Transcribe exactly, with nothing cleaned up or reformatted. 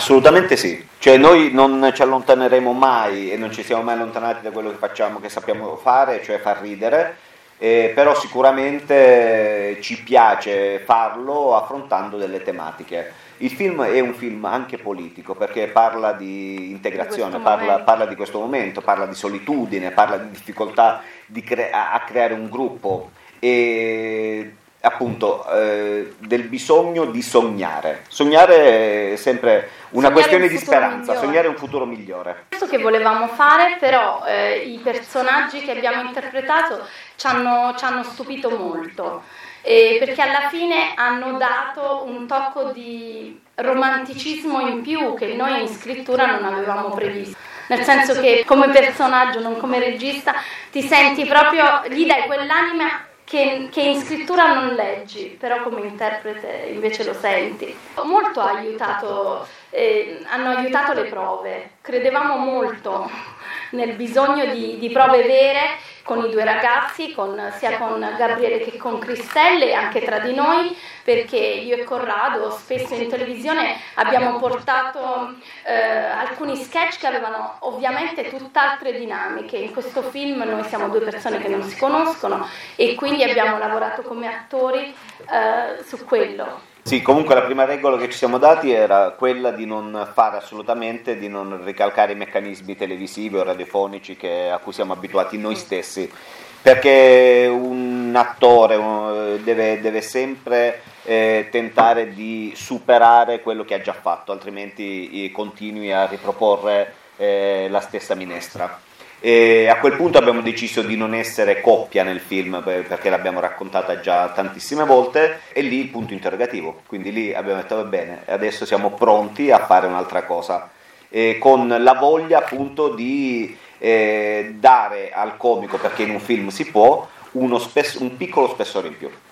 Assolutamente sì, cioè noi non ci allontaneremo mai e non ci siamo mai allontanati da quello che facciamo, che sappiamo fare, cioè far ridere, eh, però sicuramente ci piace farlo affrontando delle tematiche. Il film è un film anche politico perché parla di integrazione, Di parla, parla di questo momento, parla di solitudine, parla di difficoltà di cre- a creare un gruppo e appunto eh, del bisogno di sognare. Sognare è sempre una Sognare questione un di futuro speranza, migliore. sognare un futuro migliore. Questo che volevamo fare, però eh, i personaggi che abbiamo interpretato ci hanno, ci hanno stupito molto, eh, perché alla fine hanno dato un tocco di romanticismo in più che noi in scrittura non avevamo previsto. Nel senso che come personaggio, non come regista, ti senti proprio, gli dai quell'anima Che, che in scrittura non leggi, però come interprete invece lo senti. Molto ha aiutato, eh, hanno aiutato le prove, credevamo molto nel bisogno di, di prove vere con i due ragazzi, con, sia con Gabriele che con Cristelle e anche tra di noi, perché io e Corrado spesso in televisione abbiamo portato eh, alcuni sketch che avevano ovviamente tutt'altre dinamiche. In questo film noi siamo due persone che non si conoscono e quindi abbiamo lavorato come attori eh, su quello. Sì, comunque la prima regola che ci siamo dati era quella di non fare assolutamente, di non ricalcare i meccanismi televisivi o radiofonici che, a cui siamo abituati noi stessi, perché un attore un, deve, deve sempre eh, tentare di superare quello che ha già fatto, altrimenti eh, continui a riproporre eh, la stessa minestra. E a quel punto abbiamo deciso di non essere coppia nel film perché l'abbiamo raccontata già tantissime volte e lì il punto interrogativo, quindi lì abbiamo detto va bene, adesso siamo pronti a fare un'altra cosa e con la voglia appunto di eh, dare al comico, perché in un film si può, uno spess- un piccolo spessore in più.